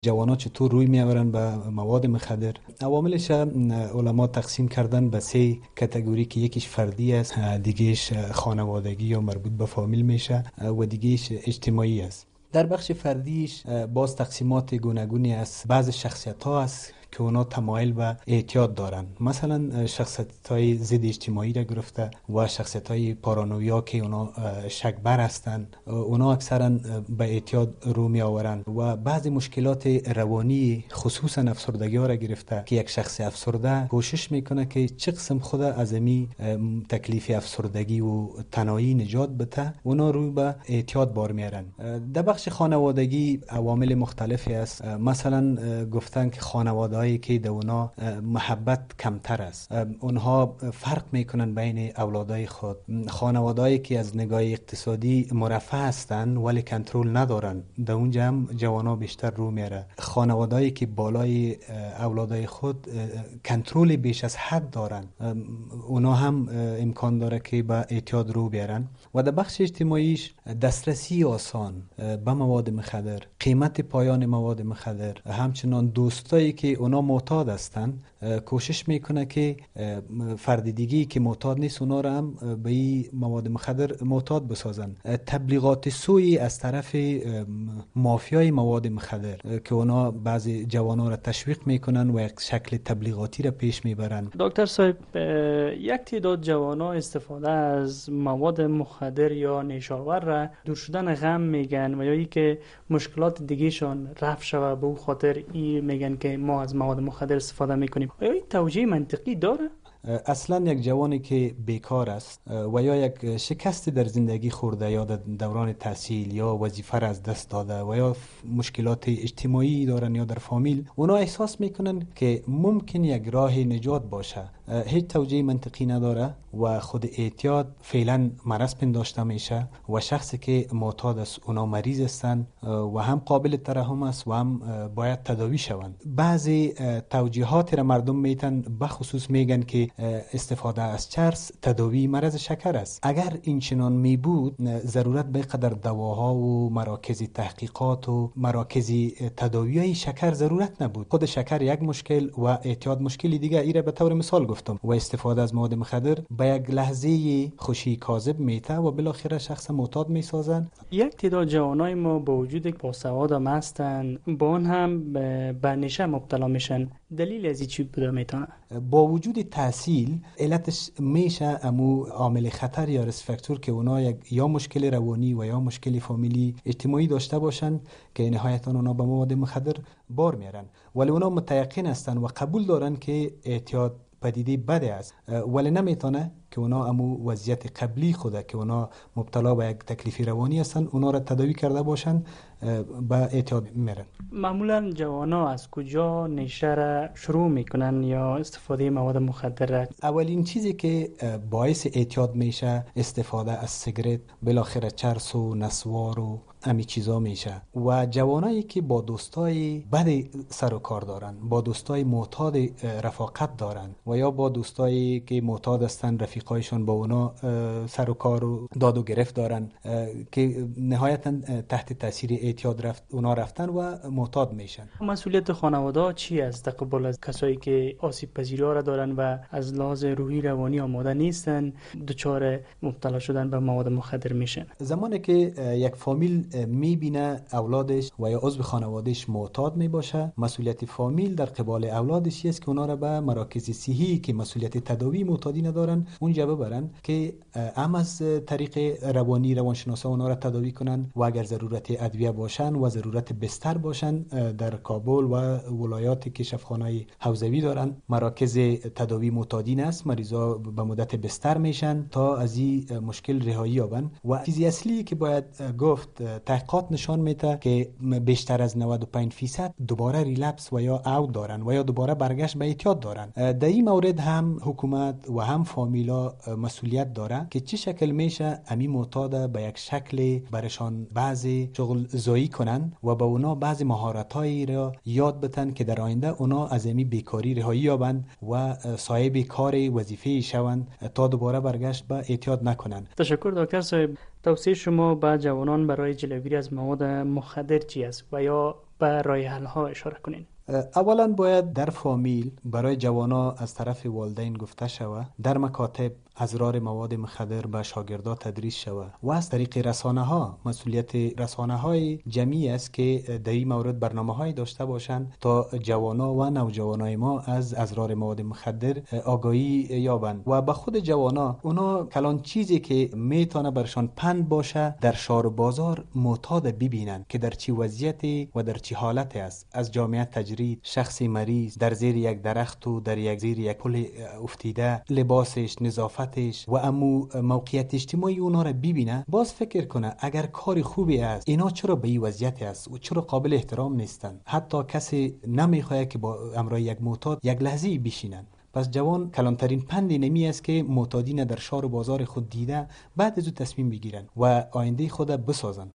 جوانا چطور روی میآورن به مواد مخدر. عواملش علما تقسیم کردن به 3 کاتگوری که یکیش فردی است، دیگهش خانوادگی یا مربوط به فامیل میشه و دیگهش اجتماعی است. در بخش فردیش باز تقسیمات گوناگونی است. بعض شخصیت ها است که اونا تمایل به اعتیاد دارن، مثلا شخصیت‌های ضد اجتماعی را گرفته و شخصیت‌های پارانویا که اونا شکبر هستند، اونا اکثرا به اعتیاد رو می آورند. و بعضی مشکلات روانی خصوصا افسردگی ها را گرفته که یک شخص افسرده کوشش میکنه که چه قسم خود از امی تکلیف افسردگی و تنهایی نجات بده، اونا روی به اعتیاد بار میارن. در بخش خانوادگی عوامل مختلفی است. مثلا گفتن که خانواده که در اونا محبت کمتر است، اونها فرق میکنن بین اولادای خود. خانوادهایی که از نگاه اقتصادی مرفه هستن ولی کنترل ندارن، در اونجا هم جوانا بیشتر رو میاره. خانوادهایی که بالای اولادای خود کنترل بیش از حد دارن، اونا هم امکان داره که به اعتیاد رو بیارن. و در بخش اجتماعیش دسترسی آسان به مواد مخدر، قیمت پایان مواد مخدر، همچنان دوستایی که اونا معتاد هستن کوشش میکنه که فرد دیگی که معتاد نیست اونا را هم به این مواد مخدر معتاد بسازن. تبلیغات سوی از طرف مافیای مواد مخدر که اونا بعضی جوانا را تشویق میکنن و یک شکل تبلیغاتی را پیش میبرن. دکتر صاحب، یک تعداد جوانا استفاده از مواد مخدر یا نیشاور را دور شدن غم میگن و یا ای که مشکلات دیگهشان رفع شوه، به اون خاطر ای میگن که ما از مواد مخدر استفاده میکنیم. آیا این توجیه منطقی داره؟ اصلا یک جوانی که بیکار است و یا یک شکست در زندگی خورده یا در دوران تحصیل یا وظیفه را از دست داده و یا مشکلات اجتماعی دارن یا در فامیل، اونا احساس میکنن که ممکن یک راه نجات باشه. هیچ توجیه منطقی نداره و خود اعتیاد فعلا مرض پنداشته میشه و شخصی که معتاد است اونا مریض هستن و هم قابل ترحم است و هم باید تداوی شوند. بعضی توجیهات را مردم میتن بخصوص میگن که استفاده از چرس تداوی مرض شکر است. اگر این چنان می بود ضرورت به قدر دواها و مراکز تحقیقات و مراکز تداوی شکر ضرورت نبود. خود شکر یک مشکل و اعتیاد مشکلی دیگه. ایره به طور مثال گفتم. و استفاده از مواد مخدر به یک لحظه خوشی کاذب میته و بالاخره شخص معتاد میسازن. یک تعداد جوانای ما با وجود که باسواد هم هستن، با اون هم به نشه مبتلا میشن. دلیل از چی بوده میتونه؟ با وجود تحصیل علتش میشه امو عامل خطر یا ریسک فاکتور که اونا یا مشکل روانی و یا مشکل فامیلی اجتماعی داشته باشن که نهایتاً اونا به مواد مخدر بار میارن، ولی اونا متيقن هستن و قبول دارن که اعتیاد پدیده بده است، ولی نمیتونه که اونا امو وضعیت قبلی خوده که اونا مبتلا به یک تکلیف روانی هستن اونا را تداوی کرده باشن به اعتیاد میرن. معمولا جوانا از کجا نشه را شروع میکنن یا استفاده مواد مخدر را؟ اولین چیزی که باعث اعتیاد میشه استفاده از سیگرت، بالاخره چرس و نسوار و امی چیزا میشه. و جوانایی که با دوستای بد سر و کار دارن، با دوستای معتاد رفاقت دارن و یا با دوستایی که معتاد هستن رفیقایشون با اونا سر و کار و داد و گرفت دارن که نهایتا تحت تاثیر اعتیاد اونا رفتن و معتاد میشن. مسئولیت خانواده چی است در قبال از کسایی که آسیب پذیری ها را دارن و از لحاظ روحی روانی آماده نیستن دچار مبتلا شدن به مواد مخدر میشن؟ زمانی که یک فامیل میبینه اولادش و یا عضو خانوادهش معتاد میباشه، مسئولیت فامیل در قبال اولادش است که اونا را به مراکز صحی که مسئولیت تداوی معتادی ندارن اونجا ببرن که هم از طریق روانشناسا اونا را تداوی کنن و اگر ضرورت ادویه باشن و ضرورت بستر باشن در کابل و ولایات که شفاخانه‌های حوزوی دارن مراکز تداوی معتادین است، مریضا به مدت بستر میشن تا از این مشکل رهایی یابن. و چیزی اصلی که باید گفت، تحقیقات نشان میده که بیشتر از 95% دوباره ریلپس و یا اوت دارن و یا دوباره برگشت به اعتیاد دارن. در این مورد هم حکومت و هم فامیلا مسئولیت داره که چه شکل میشه امی معتاد به یک شکل برشان بعضی شغل زایی کنن و به اونا بعضی مهارتایی را یاد بدن که در آینده اونا از امی بیکاری رهایی یابن و صاحب کار وظیفه‌ای شوند تا دوباره برگشت به اعتیاد نکنن. تشکر دکتر صاحب. توصیه شما به جوانان برای جلوگیری از مواد مخدر چی است و یا به راه حل ها اشاره کنین. اولا باید در فامیل برای جوانا از طرف والدین گفته شود، در مکاتب اضرار مواد مخدر به شاگردان تدریس شود و از طریق رسانه ها، مسئولیت رسانه های جمعی است که در این مورد برنامه های داشته باشند تا جوانا و نوجوانای ما از اضرار مواد مخدر آگاهی یابند و به خود جوانا اونا کلان چیزی که میتونه برشان پند باشه در شهر و بازار معتاد ببینن که در چی وضعیتی و در چی حالت است. از جامعه تجرید، شخص مریض در زیر یک درخت و در زیر یک پل افتیده، لباسش، نظافتش و امو موقعیت اجتماعی اونا را ببینه، باز فکر کنه اگر کار خوبی است اینا چرا به این وضعیت است و چرا قابل احترام نیستن. حتی کسی نمیخواد که با امرای یک معتاد یک لحظه بشینن. پس جوان کلانترین پند نمی است که معتادین در شهر و بازار خود دیده بعد از او تصمیم بگیرن و آینده خود بسازن.